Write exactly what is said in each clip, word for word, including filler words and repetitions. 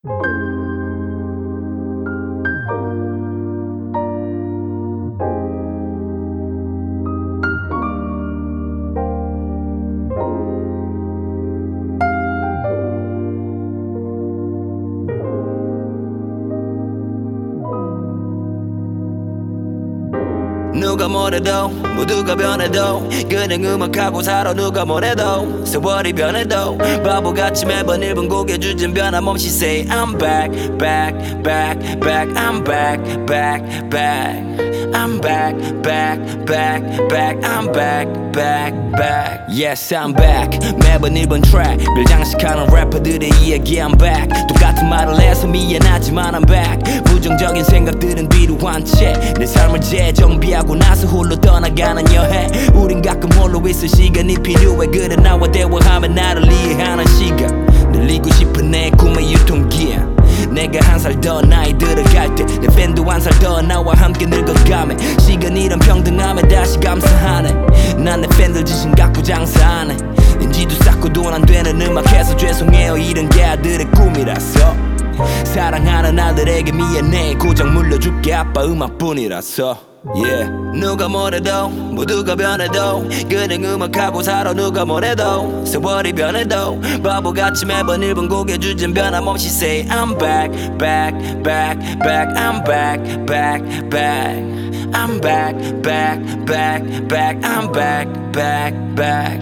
누가 뭐래도 모두가 변해도 그냥 음악하고 살아. 누가 뭐래도 세월이 변해도 바보같이 매번 일 분 고개 주진 변함없이 say I'm back back back back I'm back back back I'm back back back back I'm back back back Yes I'm back 매번 일 번 트랙 별 장식하는 래퍼들의 이야기 I'm back 똑같은 말을 해서 미안하지만 I'm back 부정적인 생각들은 뒤로 한 채 내 삶을 재정비하고 나서 홀로 떠나가는 여행 우린 가끔 홀로 있을 시간이 필요해 그래 나와 대화하면 나를 이해하는 시간 늘리고 싶은 내 꿈의 유통기한 내가 한 살 더 나이 들어갈 때 내 팬도 한 살 더 나와 함께 늙어가네 시간 이런 평등함에 다시 감사하네 난 내 팬들 지신 갖고 장사하네 인지도 쌓고 돈 안 되는 음악해서 죄송해요 이런 게 아들의 꿈이라서 사랑하는 아들에게 미안해 고장 물려줄게 아빠 음악뿐이라서 Yeah. 누가 뭐래도 모두가 변해도 그냥 음악하고 살아. 누가 뭐래도 세월이 변해도 바보같이 매번 일 분 고개 주진 변함없이 say I'm back back back back I'm back back back I'm back back back back I'm back back back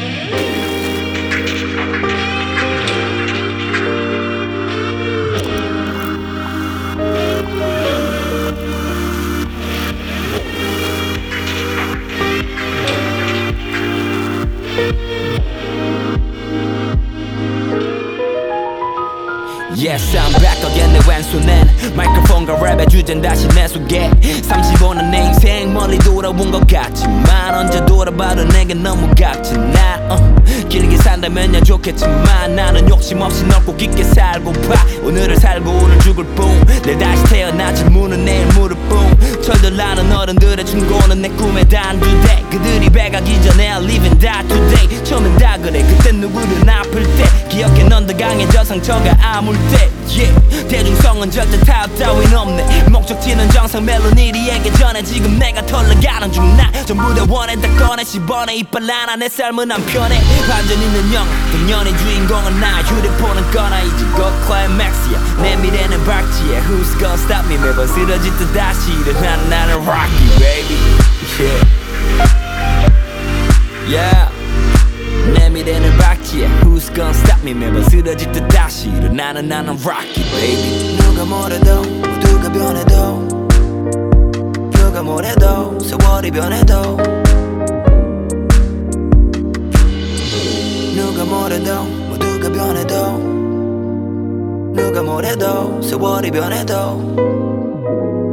Yes I'm back again 내 왼손엔 마이크로폰과 랩의 주제는 다시 내 속에 삼십오 년 내 인생 멀리 돌아온 것 같지만 언제 돌아봐도 내겐 너무 같지나 uh, 길게 산다면야 좋겠지만 나는 욕심 없이 넓고 깊게 살고파 오늘을 살고 오늘 죽을 뿐 내 다시 태어나지 무는 내일 무릎 뿐 철들 나는 어른들의 충고는 내 꿈의 단두대 그들이 배가기 전에 I live and die today 처음엔 다 그래 그땐 누구든 아플 때 기억해 넌 더 강해져 상처가 아물 때 yeah. 대중성은 절대 타협 따윈 없네 목적지는 정상 멜로니리에게 전해 지금 내가 털러가는 중 나 전부 다 원해 다 꺼내 십 번에 이빨 하나 내 삶은 한편에 반전 있는 영화 동년의 주인공은 나 휴대폰은 꺼나 이제 곧 클라이맥스야 내 미래는 밝지에 Who's gonna stop me 매번 쓰러질 듯 다시 일어나는 나는 Rocky baby yeah yeah 내 미래는 밝지에 Who's gonna stop me 매번 쓰러질 듯 다시 일어나는 나는 Rocky baby 누가 뭐래도 모두가 변해도 누가 뭐래도 세월이 변해도 누가 뭐래도 모두가 변해도 누가 뭐래도 세월이 변해도